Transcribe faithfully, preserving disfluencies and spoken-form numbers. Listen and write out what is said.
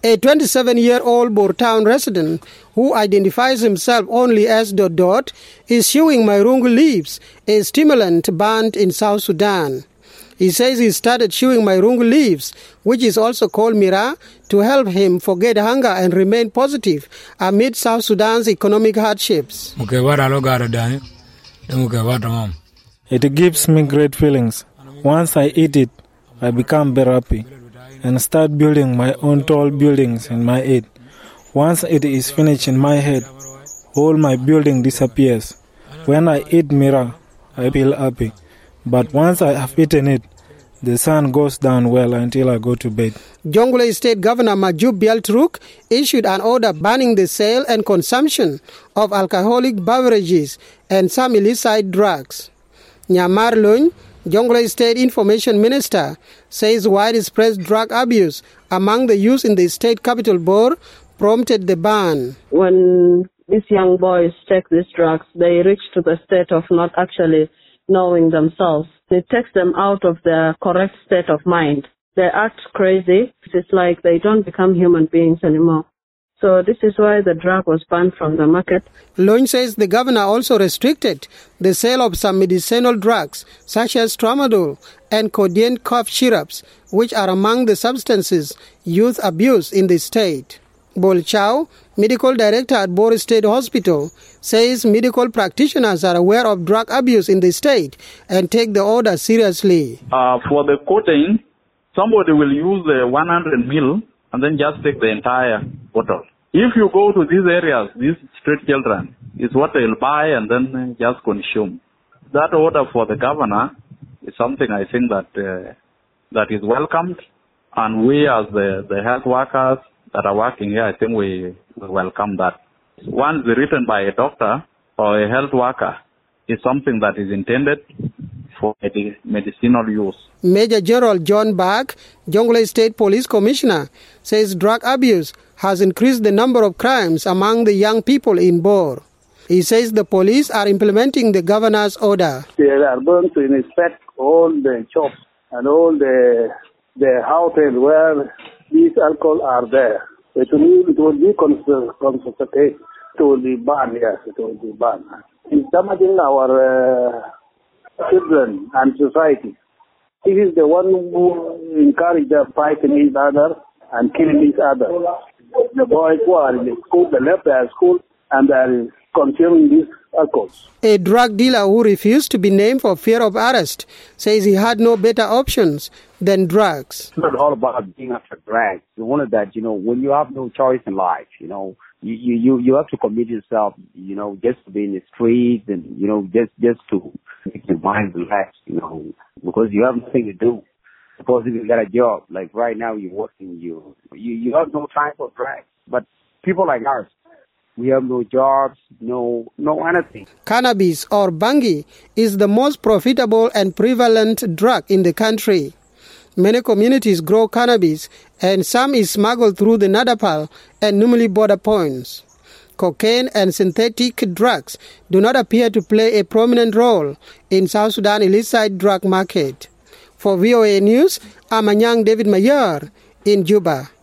A twenty-seven-year-old Bourtown resident who identifies himself only as Dot Dot is chewing Mairungu leaves, a stimulant banned in South Sudan. He says he started chewing Mairungu leaves, which is also called Mira, to help him forget hunger and remain positive amid South Sudan's economic hardships. It gives me great feelings. Once I eat it, I become very happy and start building my own tall buildings in my head. Once it is finished in my head, all my building disappears. When I eat Mira, I feel happy. But once I have eaten it, the sun goes down well until I go to bed. Jonglei State Governor Majub Bialtruk issued an order banning the sale and consumption of alcoholic beverages and some illicit drugs. Nyamar Lung, Jonglei State Information Minister, says widespread drug abuse among the youth in the state capital Bor prompted the ban. When these young boys take these drugs, they reach to the state of not actually knowing themselves. It takes them out of their correct state of mind. They act crazy. It's like they don't become human beings anymore. So this is why the drug was banned from the market. Lung says the governor also restricted the sale of some medicinal drugs such as tramadol and codeine cough syrups, which are among the substances youth abuse in the state. Bol Chow, medical director at Bor State Hospital, says medical practitioners are aware of drug abuse in the state and take the order seriously. Uh, for the codeine, somebody will use the one hundred mil and then just take the entire bottle. If you go to these areas, these street children, it's what they'll buy and then just consume. That order for the governor is something I think that uh, that is welcomed, and we as the, the health workers that are working here, I think we, we welcome that. Once written by a doctor or a health worker, is something that is intended for medicinal use. Major General John Bach, Jonglei State Police Commissioner, says drug abuse has increased the number of crimes among the young people in Bor. He says the police are implementing the governor's order. They are going to inspect all the shops and all the the houses where these alcohol are there. It will, it will be consulted. It will be banned, yes, it will be banned. It's damaging our uh, children and society. It is the one who encourage them fighting each other and killing each other. The boys who are in the school, they left their school and they are consuming these alcohols. A drug dealer who refused to be named for fear of arrest says he had no better options than drugs. It's not all about being after drugs. It's one of that, you know, when you have no choice in life, you know, you, you, you have to commit yourself, you know, just to be in the streets and, you know, just, just to make your mind relax, you know, because you have nothing to do. Suppose if you got a job, like right now you're working, you, you, you have no time for drugs. But people like us, we have no jobs, no no anything. Cannabis or bangi is the most profitable and prevalent drug in the country. Many communities grow cannabis and some is smuggled through the Nadapal and Numili border points. Cocaine and synthetic drugs do not appear to play a prominent role in South Sudan illicit drug market. For V O A News, I'm Anyang David Mayer in Juba.